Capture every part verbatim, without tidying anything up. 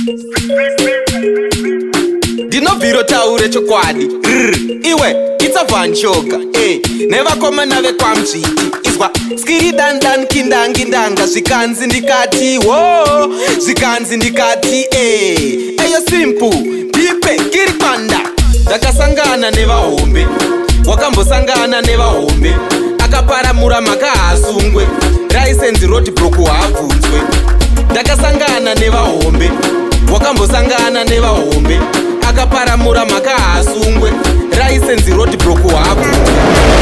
Dinobviro taure chokwadi iwe itsavanchoka eh nevakomana vekwamzviti izwa skiri dandan kindangi ndanga zvikanzi ndikati wo zvikanzi ndikati eh eyo simple ndipe kiri kwanda ndakasangana nevahombe wakambosangana nevahombe akaparamura makahasungwe license roadblock wabvunzwe ndakasangana nevahombe wakambosangana nevahombe akaparamura makahasungwe license roadblock wabvunzwe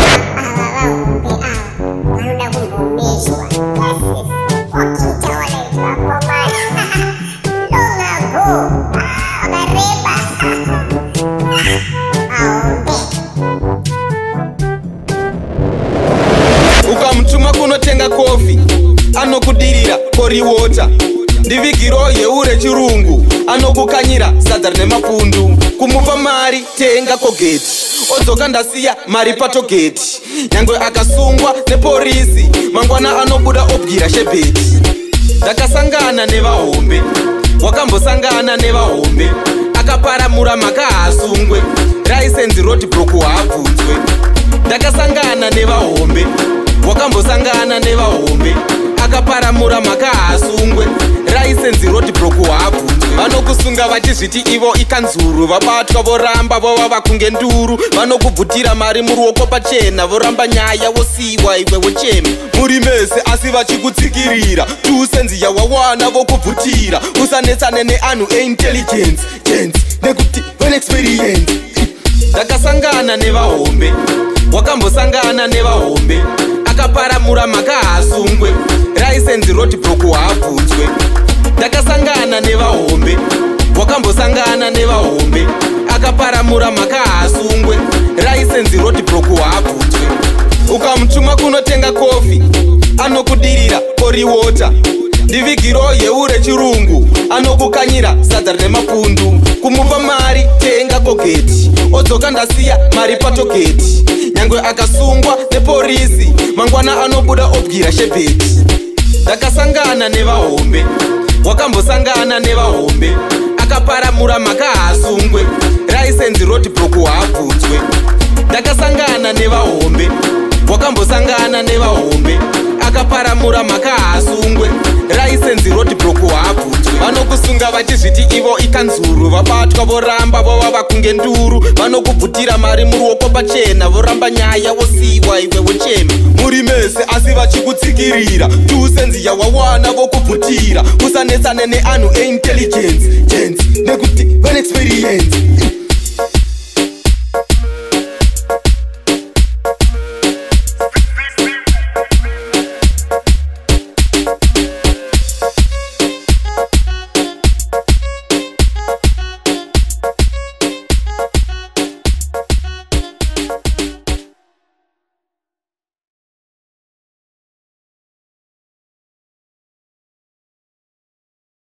ukamutuma kunotenga kofi anokudirira koriwota ndivigiro yeure chirungu anokukanyira sadza rine mapundu kumupa mari tenga kogeti odzoka ndasiya mari patogeti nyangwe akasungwa neporisi mangwana anobuda obwira shebeti ndakasangana nevahombe wakambosangana nevahombe akaparamura makahasungwe license roadblock wabvunzwe ndakasangana nevahombe wakambosangana nevahombe akaparamura makahasungwe license roadblock wabvunzwe vanokusunga vachizviti ivo ikanzuru vabatwa voramba vova vakunge nduru vanokubvutira mari muruoko pachena voramba nyaya vosiyiwa iwe wochema muri mese asi vachikutsikirira tusenzi yawawana vokubvutira usanetsane neanhu eintelligence chance nekuti venexperience ndakasangana nevahombe wakambosangana nevahombe akaparamura makahasungwe license roadblock wabvunzwe ndakasangana nevahombe wakambosangana nevahombe akaparamura makahasungwe license roadblock wabvunzwe ukamutuma kunotenga kofi anokudirira koriwota ndivigiro yeure chirungu anokukanyira sadza rine mapundu kumupa mari tenga kogeti odzoka ndasiya mari patogeti nyangwe akasungwa neporisi mangwana anobuda obwira shebeti ndakasangana nevahombe wakambosangana nevahombe akaparamura makahasungwe license roadblock wabvunzwe ndakasangana nevahombe wakambosangana nevahombe akaparamura makahasungwe license roadblock wabvunzwe vanokusunga vachizviti ivo ikanzuru vabatwa voramba vova vakunge nduru vanokubvutira mari muruoko pachena voramba nyaya vosiyiwa iwe wochema muri mese asi vachikutsikirira tusenzi yawawana vokubvutira usanetsane neanhu eintelligence